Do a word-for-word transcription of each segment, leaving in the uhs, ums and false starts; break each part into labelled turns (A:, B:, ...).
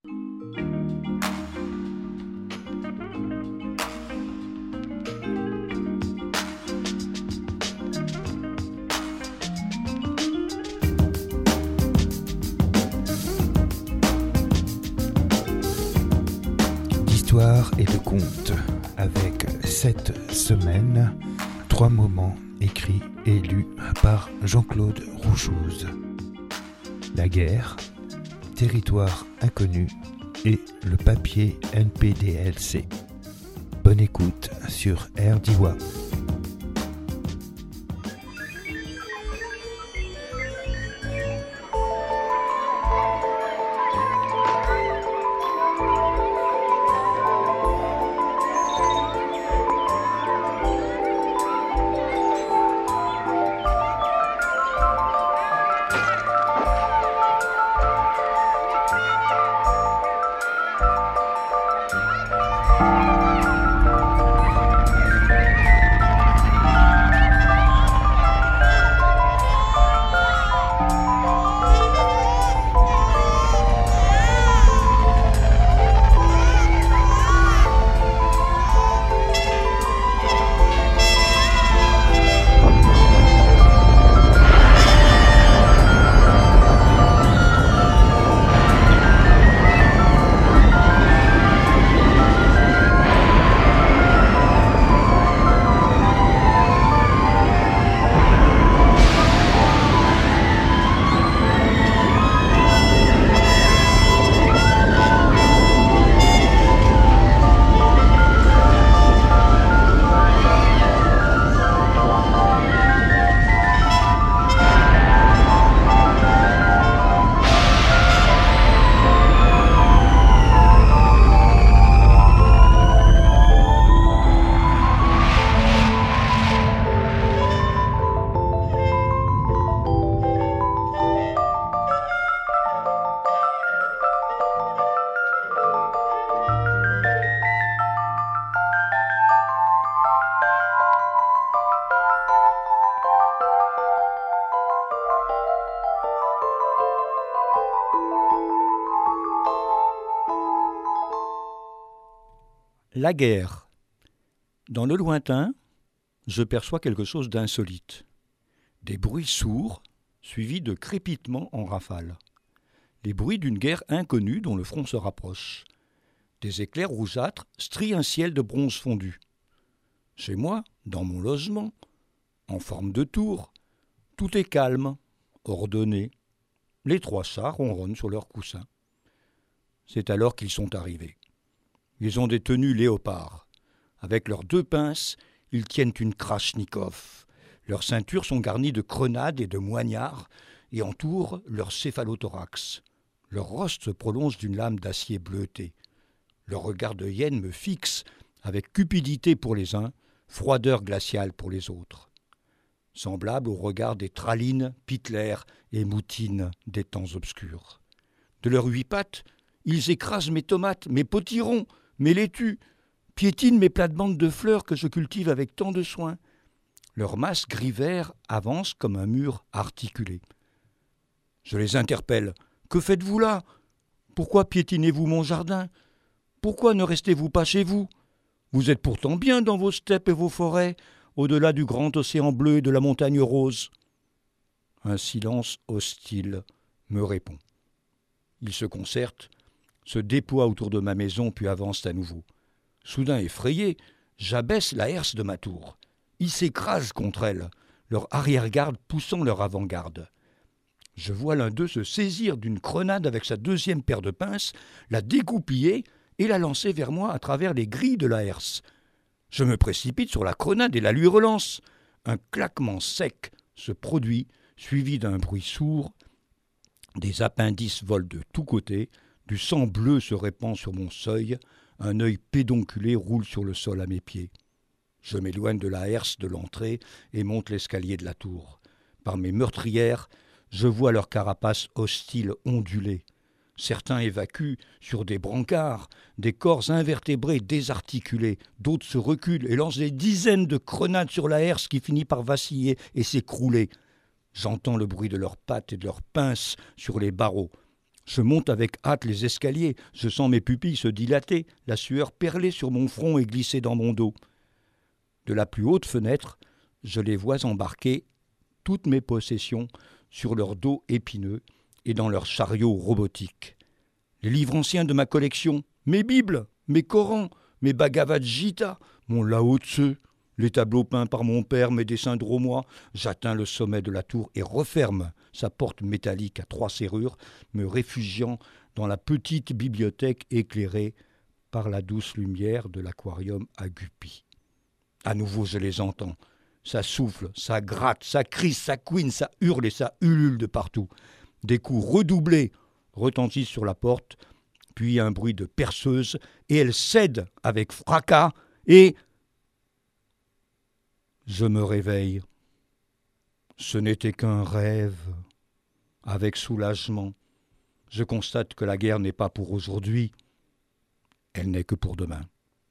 A: D'histoire et de contes, avec cette semaine, trois moments écrits et lus par Jean-Claude Rouchouz. La guerre, territoire inconnu et le papier N P D L C. Bonne écoute sur R D W A.
B: La guerre. Dans le lointain, je perçois quelque chose d'insolite. Des bruits sourds, suivis de crépitements en rafale. Les bruits d'une guerre inconnue dont le front se rapproche. Des éclairs rougeâtres strient un ciel de bronze fondu. Chez moi, dans mon logement, en forme de tour, tout est calme, ordonné. Les trois chats ronronnent sur leurs coussins. C'est alors qu'ils sont arrivés. Ils ont des tenues léopards. Avec leurs deux pinces, ils tiennent une krachnikov. Leurs ceintures sont garnies de grenades et de moignards et entourent leur céphalothorax. Leur roste se prolonge d'une lame d'acier bleuté. Leur regard de hyène me fixe avec cupidité pour les uns, froideur glaciale pour les autres. Semblable au regard des tralines, pitelaires et moutines des temps obscurs. De leurs huit pattes, ils écrasent mes tomates, mes potirons, mes laitues, piétinent mes plates-bandes de fleurs que je cultive avec tant de soin. Leur masse gris-vert avance comme un mur articulé. Je les interpelle. Que faites-vous là ? Pourquoi piétinez-vous mon jardin ? Pourquoi ne restez-vous pas chez vous ? Vous êtes pourtant bien dans vos steppes et vos forêts, au-delà du grand océan bleu et de la montagne rose. Un silence hostile me répond. Ils se concertent, se déploient autour de ma maison puis avancent à nouveau. Soudain effrayé, j'abaisse la herse de ma tour. Ils s'écrasent contre elle, leur arrière-garde poussant leur avant-garde. Je vois l'un d'eux se saisir d'une grenade avec sa deuxième paire de pinces, la dégoupiller et la lancer vers moi à travers les grilles de la herse. Je me précipite sur la grenade et la lui relance. Un claquement sec se produit, suivi d'un bruit sourd. Des appendices volent de tous côtés, du sang bleu se répand sur mon seuil, un œil pédonculé roule sur le sol à mes pieds. Je m'éloigne de la herse de l'entrée et monte l'escalier de la tour. Par mes meurtrières, je vois leurs carapaces hostiles onduler. Certains évacuent sur des brancards, des corps invertébrés désarticulés. D'autres se reculent et lancent des dizaines de grenades sur la herse qui finit par vaciller et s'écrouler. J'entends le bruit de leurs pattes et de leurs pinces sur les barreaux. Je monte avec hâte les escaliers, je sens mes pupilles se dilater, la sueur perler sur mon front et glisser dans mon dos. De la plus haute fenêtre, je les vois embarquer toutes mes possessions sur leur dos épineux et dans leurs chariots robotiques. Les livres anciens de ma collection, mes Bibles, mes Korans, mes Bhagavad Gita, mon Lao Tzu, les tableaux peints par mon père, mes dessins drômois. J'atteins le sommet de la tour et referme sa porte métallique à trois serrures, me réfugiant dans la petite bibliothèque éclairée par la douce lumière de l'aquarium à Guppy. À nouveau, je les entends. Ça souffle, ça gratte, ça crie, ça couine, ça hurle et ça ulule de partout. Des coups redoublés retentissent sur la porte, puis un bruit de perceuse, et elle cède avec fracas, et je me réveille. Ce n'était qu'un rêve. Avec soulagement, je constate que la guerre n'est pas pour aujourd'hui, elle n'est que pour demain.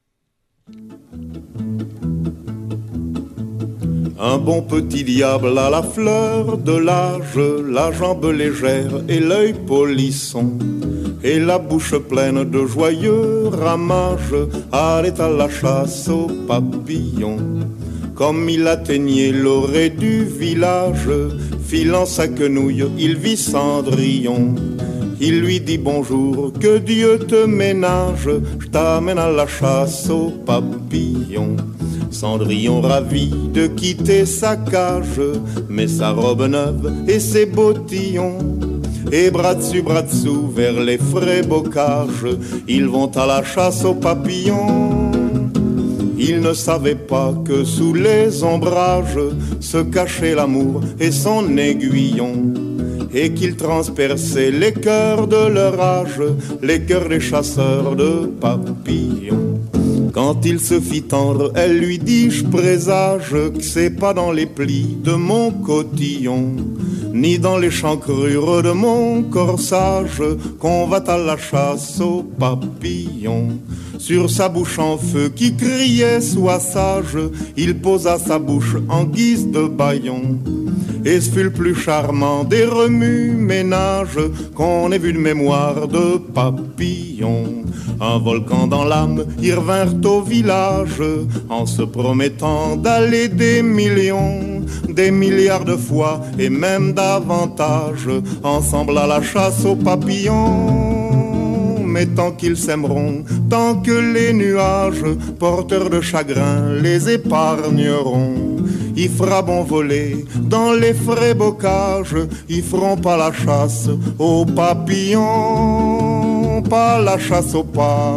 C: Un bon petit diable à la fleur de l'âge, la jambe légère et l'œil polisson, et la bouche pleine de joyeux ramages, allait à la chasse aux papillons. Comme il atteignait l'orée du village, filant sa quenouille, il vit Cendrillon. Il lui dit bonjour, que Dieu te ménage, je t'amène à la chasse aux papillons. Cendrillon ravi de quitter sa cage, met sa robe neuve et ses bottillons. Et bras dessus, bras dessous, vers les frais bocages, ils vont à la chasse aux papillons. Ils ne savaient pas que sous les ombrages se cachait l'amour et son aiguillon, et qu'il transperçait les cœurs de leur âge, les cœurs des chasseurs de papillons. Quand il se fit tendre, elle lui dit, je présage que c'est pas dans les plis de mon cotillon, ni dans les chancrures de mon corsage, qu'on va à la chasse aux papillons. Sur sa bouche en feu qui criait sois sage, il posa sa bouche en guise de bâillon. Et ce fut le plus charmant des remue-ménages qu'on ait vu de mémoire de papillon. Un volcan dans l'âme, ils revinrent au village en se promettant d'aller des millions, des milliards de fois et même davantage, ensemble à la chasse aux papillons. Mais tant qu'ils s'aimeront, tant que les nuages, porteurs de chagrin, les épargneront, il fera bon voler dans les frais bocages, ils feront pas la chasse aux papillons, pas la chasse aux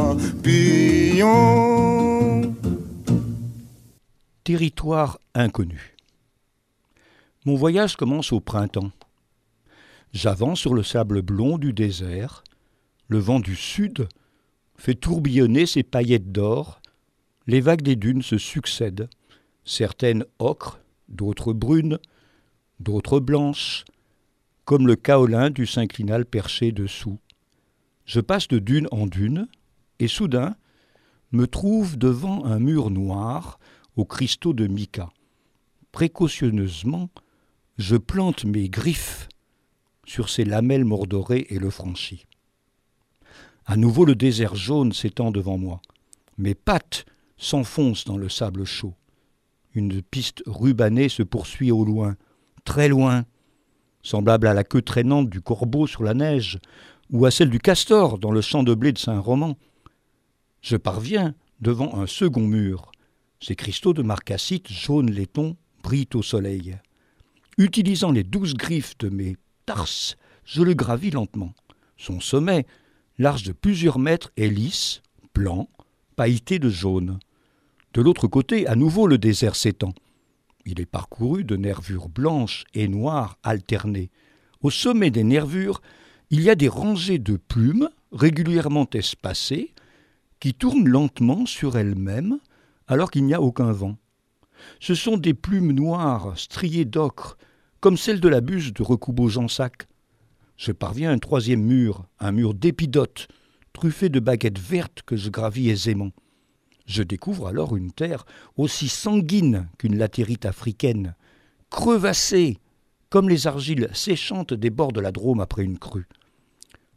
C: papillons.
B: Territoire inconnu. Mon voyage commence au printemps. J'avance sur le sable blond du désert. Le vent du sud fait tourbillonner ses paillettes d'or. Les vagues des dunes se succèdent, certaines ocres, d'autres brunes, d'autres blanches, comme le kaolin du synclinal perché dessous. Je passe de dune en dune, et soudain me trouve devant un mur noir aux cristaux de mica. Précautionneusement, je plante mes griffes sur ces lamelles mordorées et le franchis. À nouveau le désert jaune s'étend devant moi. Mes pattes s'enfoncent dans le sable chaud. Une piste rubanée se poursuit au loin, très loin, semblable à la queue traînante du corbeau sur la neige, ou à celle du castor dans le champ de blé de Saint-Roman. Je parviens devant un second mur. Ces cristaux de marcassite jaune laiton brillent au soleil. Utilisant les douze griffes de mes tarses, je le gravis lentement. Son sommet, large de plusieurs mètres, est lisse, blanc, pailleté de jaune. De l'autre côté, à nouveau le désert s'étend. Il est parcouru de nervures blanches et noires alternées. Au sommet des nervures, il y a des rangées de plumes régulièrement espacées qui tournent lentement sur elles-mêmes alors qu'il n'y a aucun vent. Ce sont des plumes noires striées d'ocre, comme celles de la buse de Recoubeau-Jansac. Je parviens à un troisième mur, un mur d'épidotes, truffé de baguettes vertes que je gravis aisément. Je découvre alors une terre aussi sanguine qu'une latérite africaine, crevassée, comme les argiles séchantes des bords de la Drôme après une crue.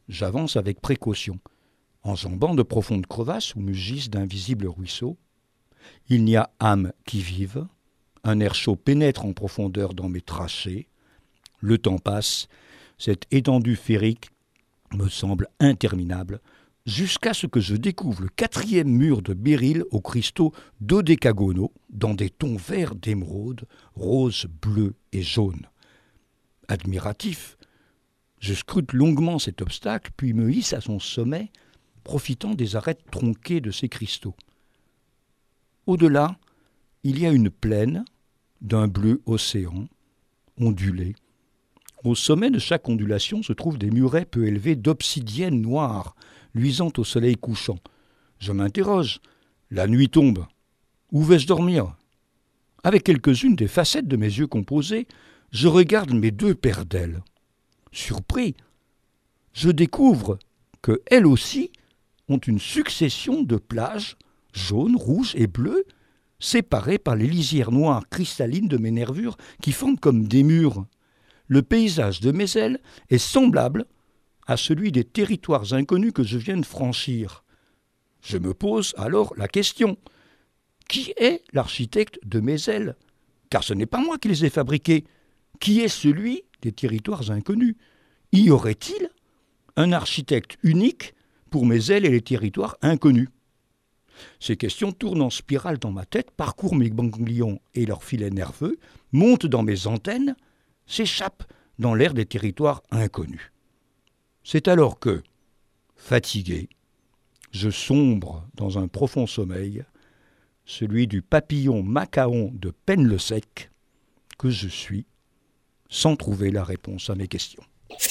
B: J'avance avec précaution, enjambant de profondes crevasses où me gisent d'invisibles ruisseaux. Il n'y a âme qui vive, un air chaud pénètre en profondeur dans mes trachées. Le temps passe, cette étendue féerique me semble interminable, jusqu'à ce que je découvre le quatrième mur de béryl aux cristaux dodécagonaux, dans des tons verts d'émeraude, rose, bleu et jaune. Admiratif, je scrute longuement cet obstacle, puis me hisse à son sommet, profitant des arêtes tronquées de ces cristaux. Au-delà, il y a une plaine d'un bleu océan, ondulée. Au sommet de chaque ondulation se trouvent des murets peu élevés d'obsidienne noire, luisant au soleil couchant. Je m'interroge. La nuit tombe. Où vais-je dormir ? Avec quelques-unes des facettes de mes yeux composés, je regarde mes deux paires d'ailes. Surpris, je découvre que elles aussi ont une succession de plages jaunes, rouges et bleues, séparées par les lisières noires cristallines de mes nervures qui forment comme des murs. Le paysage de mes ailes est semblable à celui des territoires inconnus que je viens de franchir. Je me pose alors la question, qui est l'architecte de mes ailes ? Car ce n'est pas moi qui les ai fabriquées. Qui est celui des territoires inconnus ? Y aurait-il un architecte unique pour mes ailes et les territoires inconnus ? Ces questions tournent en spirale dans ma tête, parcourent mes ganglions et leurs filets nerveux, montent dans mes antennes, s'échappent dans l'air des territoires inconnus. C'est alors que, fatigué, je sombre dans un profond sommeil, celui du papillon macaon de Pennes-le-Sec, que je suis, sans trouver la réponse à mes questions.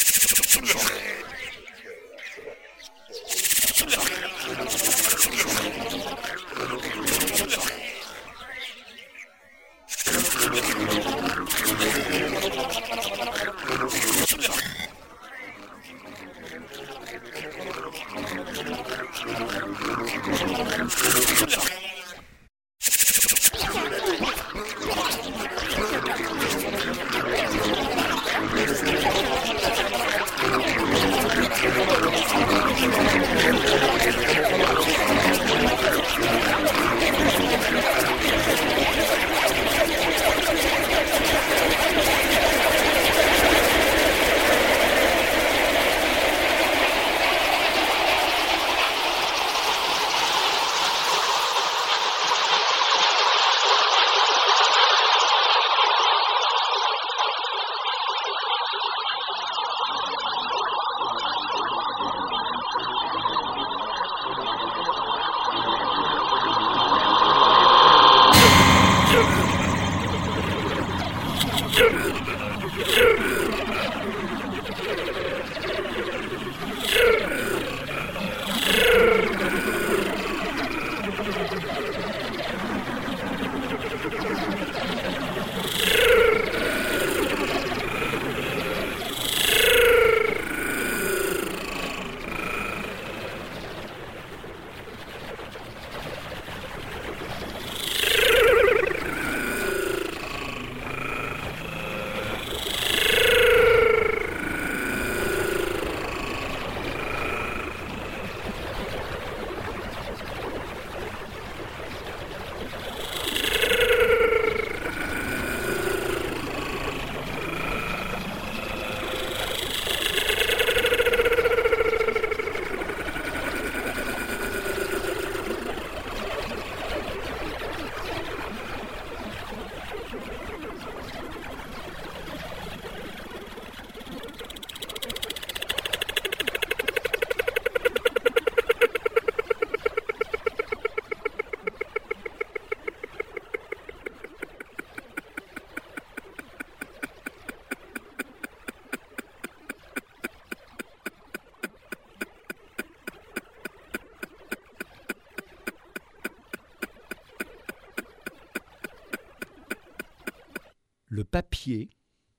B: Le papier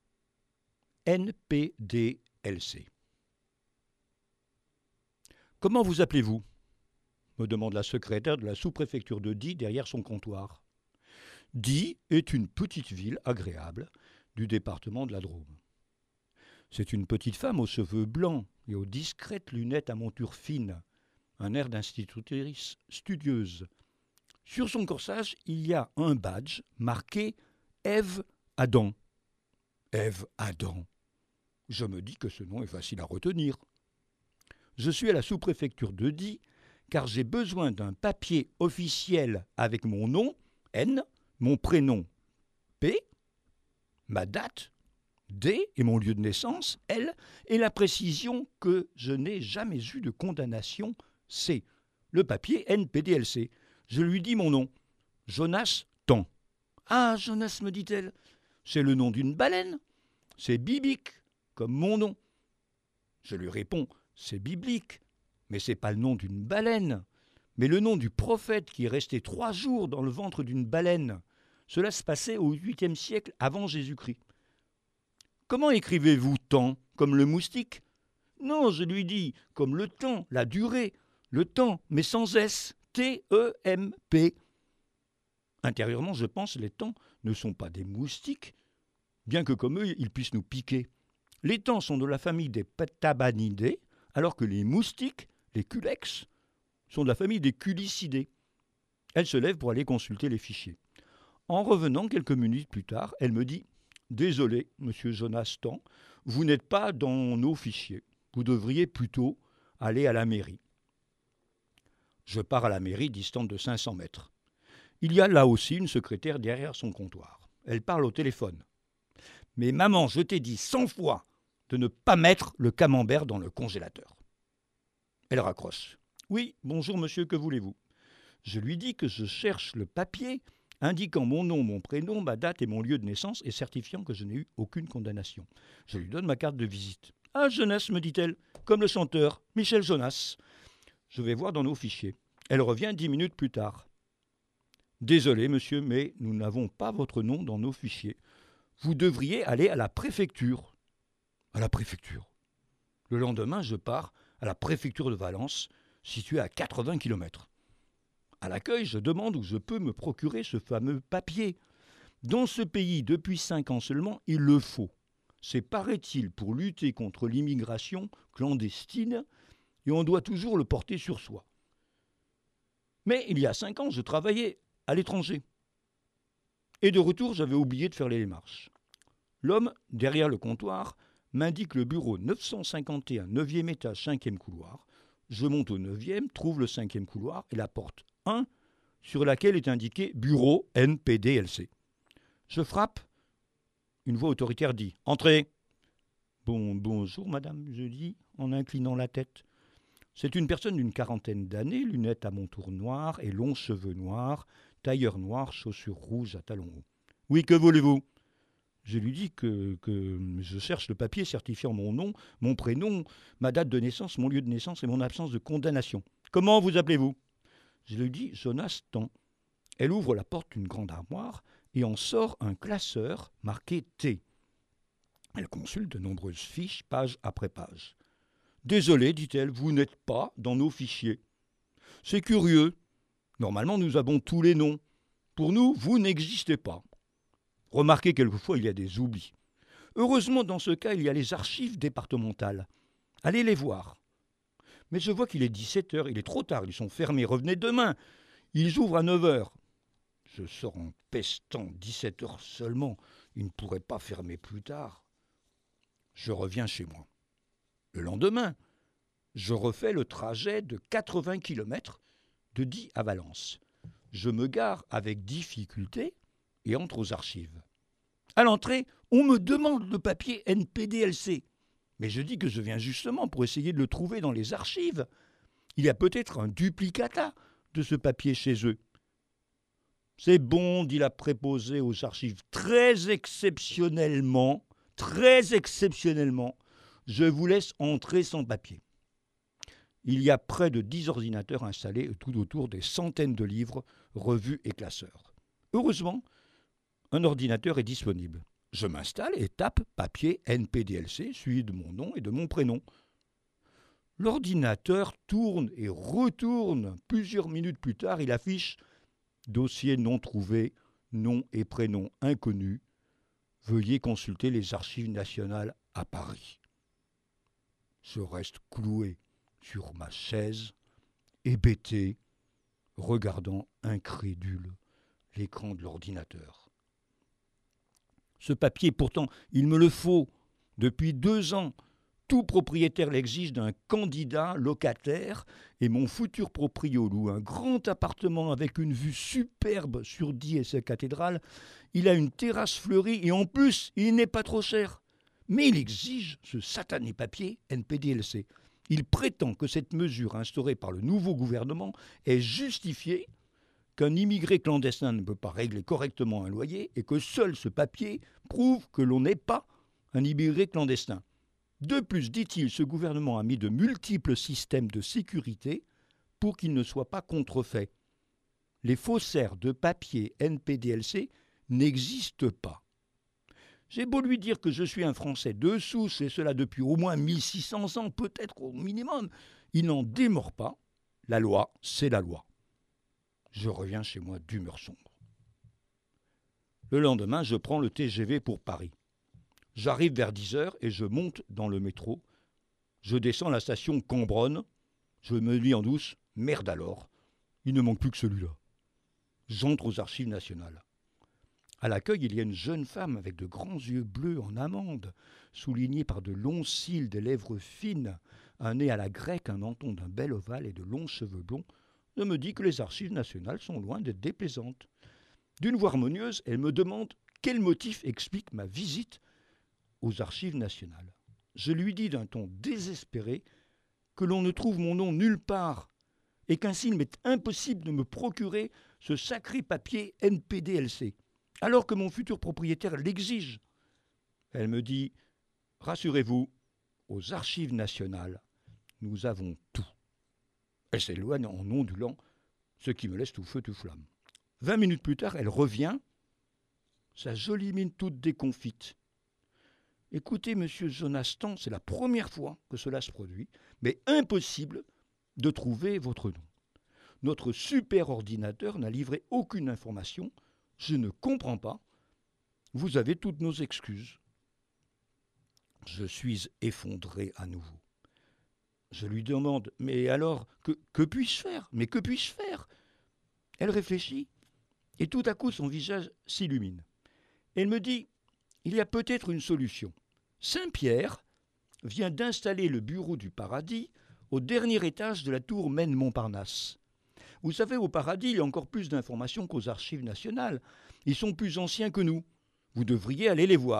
B: N P D L C. « Comment vous appelez-vous » me demande la secrétaire de la sous-préfecture de Die derrière son comptoir. Die est une petite ville agréable du département de la Drôme. C'est une petite femme aux cheveux blancs et aux discrètes lunettes à monture fine, un air d'institutrice studieuse. Sur son corsage, il y a un badge marqué « Ève Adam ». Ève Adam. Je me dis que ce nom est facile à retenir. Je suis à la sous-préfecture de Die, car j'ai besoin d'un papier officiel avec mon nom, N, mon prénom, P, ma date, D, et mon lieu de naissance, L, et la précision que je n'ai jamais eu de condamnation, C. Le papier N P D L C. Je lui dis mon nom, Jonas Tan. Ah, Jonas, me dit-elle, c'est le nom d'une baleine. C'est biblique, comme mon nom. Je lui réponds, c'est biblique, mais c'est pas le nom d'une baleine, mais le nom du prophète qui est resté trois jours dans le ventre d'une baleine. Cela se passait au huitième siècle avant Jésus-Christ. Comment écrivez-vous temps, comme le moustique? Non, je lui dis, comme le temps, la durée, le temps, mais sans S, T E M P. Intérieurement, je pense, les temps ne sont pas des moustiques, bien que comme eux, ils puissent nous piquer. Les temps sont de la famille des Petabanidés, alors que les moustiques, les culex, sont de la famille des culicidés. Elle se lève pour aller consulter les fichiers. En revenant quelques minutes plus tard, elle me dit « Désolé, monsieur Jonas Tan, vous n'êtes pas dans nos fichiers. Vous devriez plutôt aller à la mairie. » Je pars à la mairie distante de cinq cents mètres. Il y a là aussi une secrétaire derrière son comptoir. Elle parle au téléphone. « Mais maman, je t'ai dit cent fois de ne pas mettre le camembert dans le congélateur. » Elle raccroche. « Oui, bonjour monsieur, que voulez-vous » Je lui dis que je cherche le papier indiquant mon nom, mon prénom, ma date et mon lieu de naissance et certifiant que je n'ai eu aucune condamnation. Je lui donne ma carte de visite. « Ah, Jonas, me dit-elle, comme le chanteur, Michel Jonas. » Je vais voir dans nos fichiers. Elle revient dix minutes plus tard. « Désolé, monsieur, mais nous n'avons pas votre nom dans nos fichiers. Vous devriez aller à la préfecture. » À la préfecture. Le lendemain, je pars à la préfecture de Valence, située à quatre-vingts kilomètres. À l'accueil, je demande où je peux me procurer ce fameux papier. Dans ce pays, depuis cinq ans seulement, il le faut. C'est, paraît-il, pour lutter contre l'immigration clandestine, et on doit toujours le porter sur soi. Mais il y a cinq ans, je travaillais à l'étranger. Et de retour, j'avais oublié de faire les démarches. L'homme, derrière le comptoir, m'indique le bureau neuf cent cinquante et un, neuvième étage, cinquième couloir. Je monte au neuvième, trouve le cinquième couloir et la porte un, sur laquelle est indiqué « Bureau N P D L C ». Je frappe. Une voix autoritaire dit « Entrez !» Bon, bonjour, madame, je dis, en inclinant la tête. C'est une personne d'une quarantaine d'années, lunettes à montour noir et longs cheveux noirs, tailleur noir, chaussures rouges à talons hauts. « Oui, que voulez-vous » Je lui dis que, que je cherche le papier certifiant mon nom, mon prénom, ma date de naissance, mon lieu de naissance et mon absence de condamnation. « Comment vous appelez-vous » Je lui dis « Jonas Tan ». Elle ouvre la porte d'une grande armoire et en sort un classeur marqué T. Elle consulte de nombreuses fiches, page après page. « Désolé, dit-elle, vous n'êtes pas dans nos fichiers. C'est curieux. Normalement, nous avons tous les noms. Pour nous, vous n'existez pas. Remarquez, quelquefois, il y a des oublis. Heureusement, dans ce cas, il y a les archives départementales. Allez les voir. Mais je vois qu'il est dix-sept heures, il est trop tard, ils sont fermés. Revenez demain. Ils ouvrent à neuf heures. Je sors en pestant, dix-sept heures seulement. Ils ne pourraient pas fermer plus tard. Je reviens chez moi. Le lendemain, je refais le trajet de quatre-vingts kilomètres de Die à Valence. Je me gare avec difficulté et entre aux archives. À l'entrée, on me demande le papier N P D L C. Mais je dis que je viens justement pour essayer de le trouver dans les archives. Il y a peut-être un duplicata de ce papier chez eux. C'est bon, dit la préposée aux archives. Très exceptionnellement, très exceptionnellement, je vous laisse entrer sans papier. Il y a près de dix ordinateurs installés tout autour des centaines de livres, revues et classeurs. Heureusement, un ordinateur est disponible. Je m'installe et tape papier N P D L C, suivi de mon nom et de mon prénom. L'ordinateur tourne et retourne. Plusieurs minutes plus tard, il affiche dossier non trouvé, nom et prénom inconnus. Veuillez consulter les archives nationales à Paris. Je reste cloué sur ma chaise, hébété, regardant incrédule l'écran de l'ordinateur. Ce papier, pourtant, il me le faut. Depuis deux ans, tout propriétaire l'exige d'un candidat locataire et mon futur proprio loue un grand appartement avec une vue superbe sur Die et sa cathédrale. Il a une terrasse fleurie et en plus, il n'est pas trop cher. Mais il exige ce satané papier N P D L C. Il prétend que cette mesure instaurée par le nouveau gouvernement est justifiée, qu'un immigré clandestin ne peut pas régler correctement un loyer et que seul ce papier prouve que l'on n'est pas un immigré clandestin. De plus, dit-il, ce gouvernement a mis de multiples systèmes de sécurité pour qu'il ne soit pas contrefait. Les faussaires de papier N P D L C n'existent pas. J'ai beau lui dire que je suis un Français de souche, et cela depuis au moins mille six cents ans, peut-être au minimum, il n'en démord pas. La loi, c'est la loi. Je reviens chez moi d'humeur sombre. Le lendemain, je prends le T G V pour Paris. J'arrive vers dix heures et je monte dans le métro. Je descends la station Cambronne. Je me dis en douce, merde alors, il ne manque plus que celui-là. J'entre aux Archives nationales. À l'accueil, il y a une jeune femme avec de grands yeux bleus en amande, soulignés par de longs cils, des lèvres fines, un nez à la grecque, un menton d'un bel ovale et de longs cheveux blonds. Je me dis que les Archives nationales sont loin d'être déplaisantes. D'une voix harmonieuse, elle me demande quel motif explique ma visite aux Archives nationales. Je lui dis d'un ton désespéré que l'on ne trouve mon nom nulle part et qu'ainsi il m'est impossible de me procurer ce sacré papier N P D L C, alors que mon futur propriétaire l'exige. Elle me dit « Rassurez-vous, aux Archives nationales, nous avons tout. » Elle s'éloigne en ondulant, ce qui me laisse tout feu tout flamme. Vingt minutes plus tard, elle revient, sa jolie mine toute déconfite. « Écoutez, monsieur Jonastan, c'est la première fois que cela se produit, mais impossible de trouver votre nom. Notre super ordinateur n'a livré aucune information. Je ne comprends pas. Vous avez toutes nos excuses. » Je suis effondré à nouveau. Je lui demande « Mais alors, que, que puis-je faire ? Mais que puis-je faire ?» Elle réfléchit et tout à coup son visage s'illumine. Elle me dit « Il y a peut-être une solution. Saint-Pierre vient d'installer le bureau du paradis au dernier étage de la tour Maine-Montparnasse. Vous savez, au paradis, il y a encore plus d'informations qu'aux Archives nationales. Ils sont plus anciens que nous. Vous devriez aller les voir. »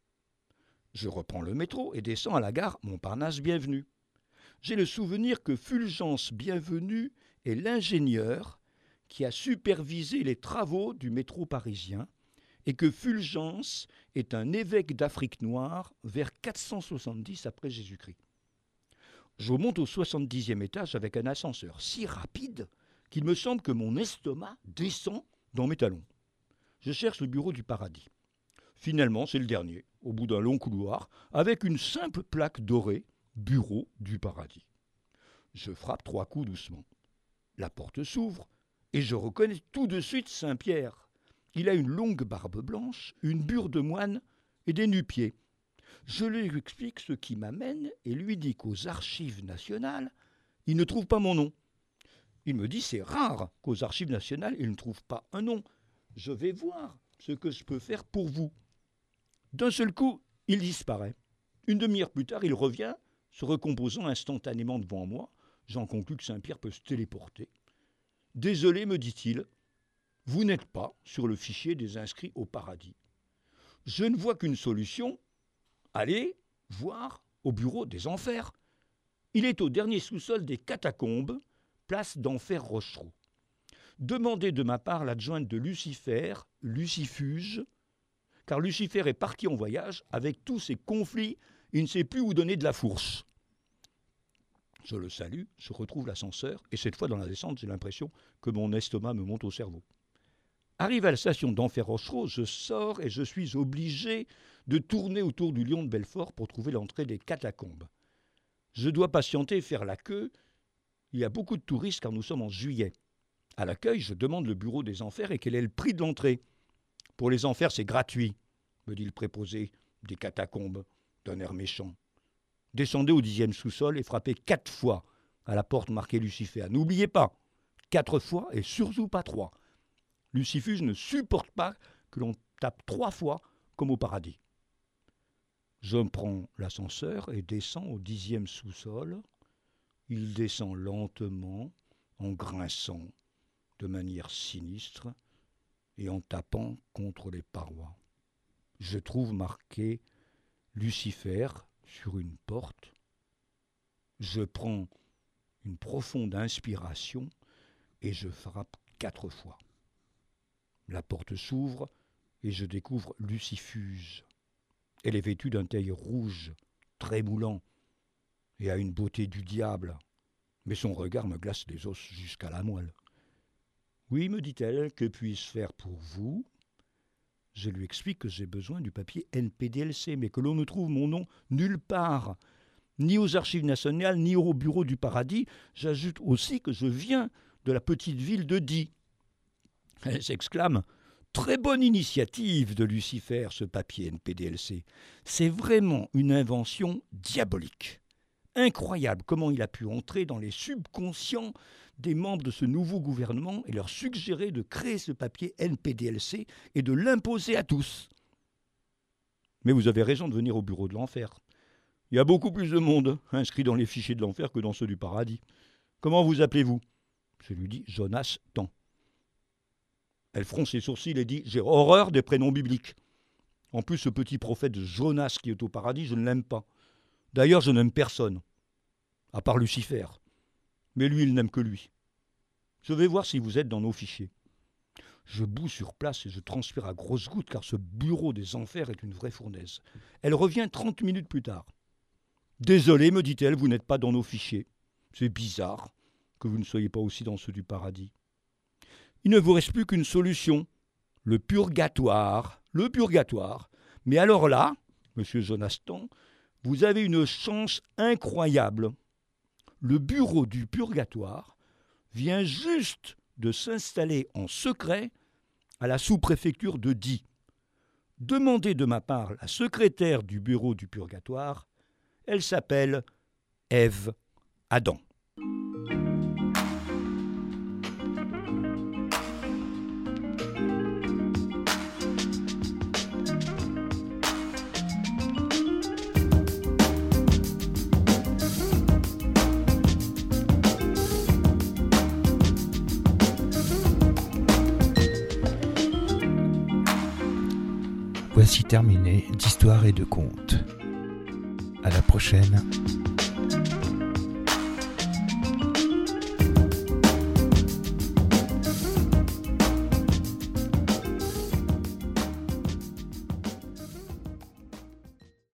B: Je reprends le métro et descends à la gare Montparnasse Bienvenue. J'ai le souvenir que Fulgence Bienvenue est l'ingénieur qui a supervisé les travaux du métro parisien et que Fulgence est un évêque d'Afrique noire vers quatre cent soixante-dix après Jésus-Christ. Je monte au soixante-dixième étage avec un ascenseur si rapide qu'il me semble que mon estomac descend dans mes talons. Je cherche le bureau du paradis. Finalement, c'est le dernier, au bout d'un long couloir, avec une simple plaque dorée, bureau du paradis. Je frappe trois coups doucement. La porte s'ouvre et je reconnais tout de suite Saint-Pierre. Il a une longue barbe blanche, une bure de moine et des nu-pieds. Je lui explique ce qui m'amène et lui dis qu'aux Archives nationales, il ne trouve pas mon nom. Il me dit c'est rare qu'aux Archives nationales, il ne trouve pas un nom. Je vais voir ce que je peux faire pour vous. D'un seul coup, il disparaît. Une demi-heure plus tard, il revient, se recomposant instantanément devant moi. J'en conclus que Saint-Pierre peut se téléporter. « Désolé, me dit-il, vous n'êtes pas sur le fichier des inscrits au paradis. Je ne vois qu'une solution. Allez voir au bureau des enfers. Il est au dernier sous-sol des catacombes, place d'Enfer Rochereau. Demandez de ma part l'adjointe de Lucifer, Lucifuge, car Lucifer est parti en voyage avec tous ses conflits, il ne sait plus où donner de la fourche. » Je le salue, je retrouve l'ascenseur, et cette fois dans la descente, j'ai l'impression que mon estomac me monte au cerveau. Arrivé à la station d'Enfer Rochereau, je sors et je suis obligé de tourner autour du Lion de Belfort pour trouver l'entrée des catacombes. Je dois patienter et faire la queue. Il y a beaucoup de touristes car nous sommes en juillet. À l'accueil, je demande le bureau des enfers et quel est le prix de l'entrée. « Pour les enfers, c'est gratuit », me dit le préposé des catacombes d'un air méchant. Descendez au dixième sous-sol et frappez quatre fois à la porte marquée Lucifer. N'oubliez pas, quatre fois et surtout pas trois. Lucifuge ne supporte pas que l'on tape trois fois comme au paradis. Je prends l'ascenseur et descends au dixième sous-sol. Il descend lentement, en grinçant, de manière sinistre et en tapant contre les parois. Je trouve marqué Lucifer sur une porte. Je prends une profonde inspiration et je frappe quatre fois. La porte s'ouvre et je découvre Lucifuge. Elle est vêtue d'un taille rouge, très moulant, et a une beauté du diable. Mais son regard me glace les os jusqu'à la moelle. « Oui, me dit-elle, que puis-je faire pour vous ?» Je lui explique que j'ai besoin du papier N P D L C, mais que l'on ne trouve mon nom nulle part, ni aux archives nationales, ni au bureau du paradis. J'ajoute aussi que je viens de la petite ville de Die. Elle s'exclame « Très bonne initiative de Lucifer, ce papier N P D L C. C'est vraiment une invention diabolique. Incroyable comment il a pu entrer dans les subconscients des membres de ce nouveau gouvernement et leur suggérer de créer ce papier N P D L C et de l'imposer à tous. Mais vous avez raison de venir au bureau de l'enfer. Il y a beaucoup plus de monde inscrit dans les fichiers de l'enfer que dans ceux du paradis. Comment vous appelez-vous » Je lui dis « Jonas Tan ». Elle fronce ses sourcils et dit « J'ai horreur des prénoms bibliques. En plus, ce petit prophète Jonas qui est au paradis, je ne l'aime pas. D'ailleurs, je n'aime personne, à part Lucifer. Mais lui, il n'aime que lui. Je vais voir si vous êtes dans nos fichiers. » Je boue sur place et je transpire à grosses gouttes car ce bureau des enfers est une vraie fournaise. Elle revient trente minutes plus tard. « Désolé, me dit-elle, vous n'êtes pas dans nos fichiers. C'est bizarre que vous ne soyez pas aussi dans ceux du paradis. Il ne vous reste plus qu'une solution, le purgatoire, le purgatoire. Mais alors là, monsieur Jonas Tan, vous avez une chance incroyable. Le bureau du purgatoire vient juste de s'installer en secret à la sous-préfecture de Die. Demandez de ma part la secrétaire du bureau du purgatoire. Elle s'appelle Ève Adam.
A: Voici terminé d'Histoire et de Contes. À la prochaine.